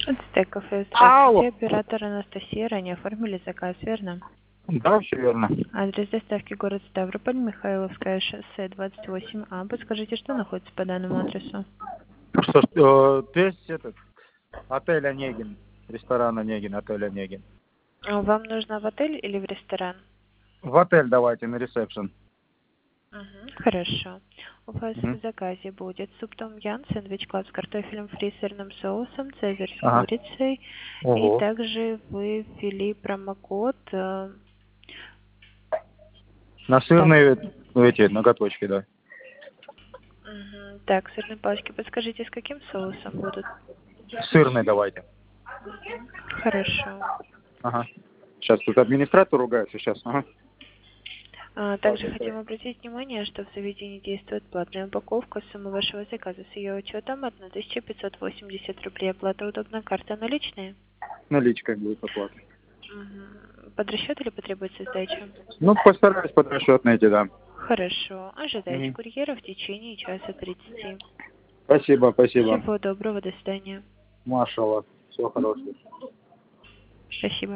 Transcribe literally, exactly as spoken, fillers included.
Стейк кафе, Алло. здравствуйте. Оператор Анастасия. Ранее оформили заказ, верно? Да, все верно. Адрес доставки город Ставрополь, Михайловское шоссе двадцать восемь А. Подскажите, что находится по данному адресу? Что ж, э, то есть этот, отель Онегин, ресторан Онегин, отель Онегин. А вам нужно в отель или в ресторан? В отель давайте, на ресепшн. Мгм, хорошо. У вас Угу. в заказе будет суп том ян, сэндвич клаб с картофелем фри, сырным соусом, цезарь с Ага. курицей. И Ого. также вы ввели промокод. э, На Так, сырные, ну, эти ноготочки, да. мгм, так, сырные палочки. Подскажите, с каким соусом будут? Сырные давайте. Мгм, хорошо. Ага. Сейчас тут администратор ругается, сейчас. Ага. А, Так, Также быстрее. хотим обратить внимание, что в заведении действует платная упаковка. Сумма вашего заказа с ее учетом тысяча пятьсот восемьдесят рублей. Оплата удобна, карта наличные. Наличкой будет оплата. Мгм. Под расчет или потребуется сдача? Ну, постараюсь под расчет найти, да. Хорошо. Ожидайте Мгм. курьера в течение часа тридцати. Спасибо, спасибо. Всего доброго, до свидания. Машалла. Всего хорошего. Спасибо.